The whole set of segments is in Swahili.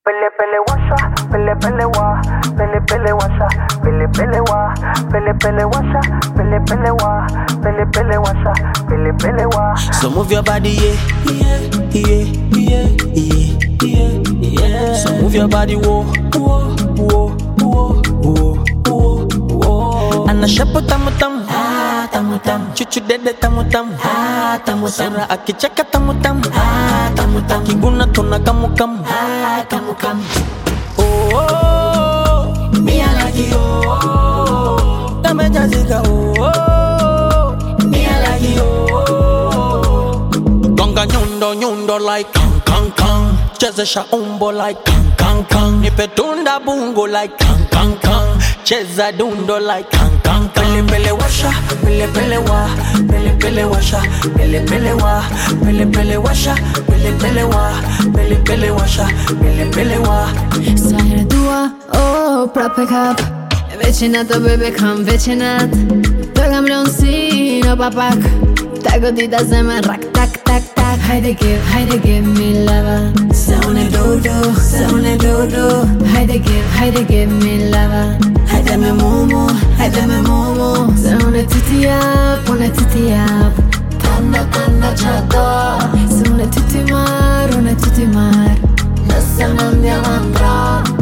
Pele pele washa, pele pele wa, pele pele washa, pele pele wa, pele pele washa, pele pele wa, pele pele washa, pele pele wa. So move your body, yeah, yeah, yeah, yeah, yeah, yeah. So move your body, whoa, whoa, whoa, whoa, whoa, whoa, whoa. Anashapo tamu tamu, ah tamu tamu. Chuchu dede tamu tamu, ah tamu tamu. Sura akicheka tamu tamu, ah tamu tamu. Kiguna tona kamu kamu, ah kamu kamu. Oh, oh, me I like you, oh, dame jazika, oh, oh, me I like you, oh. Gonga nyundo nyundo like kang kang kang. Chezesha umbo like kang kang kang. Nipe tunda bungo like kang kang kang. Cheza dundo like kang kang kang. Pele pele washa, pele pele wa, pele pele washa, pele pele wa, pele pele washa, pele pele wa, pele pele washa, pele pele wa. Sajrë dua, oh, prap e kap Vecinat, oh bebe kam vecinat Të kam lënë si në papak Ta godita zemën rak tak tak tak Hajde give me lava Se unë e do, se unë e do Hajde give me lava Hajde me mumu Se unë e ty t'i jap, unë e ty t'i jap Tanna qa do Se unë e ty t'i mar, unë e ty t'i mar Nëse më ndjell andra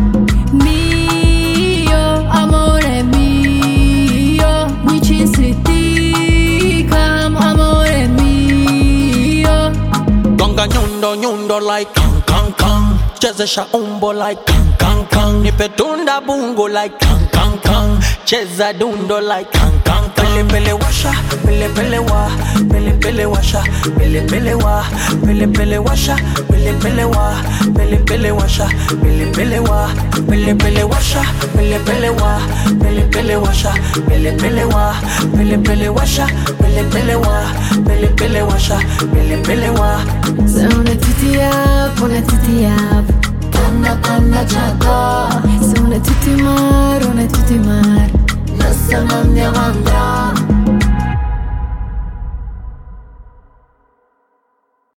Mio, amore mio Një qinë si ti kam, amore mio Gonga nyundo nyundo like kang kang kang. Chezesha umbo like kang kang kang. Nipe tunda bungo like kang kang kang. Cheza dundo like kang kang kang. Pele pele washa, pele pele wa, pele pele washa, pele pele wa, pele pele washa, pele pele wa, pele pele washa, pele pele wa, pele pele washa, pele pele wa, pele pele washa, pele pele wa, pele pele washa, pele pele wa, pele pele washa, pele pele wa.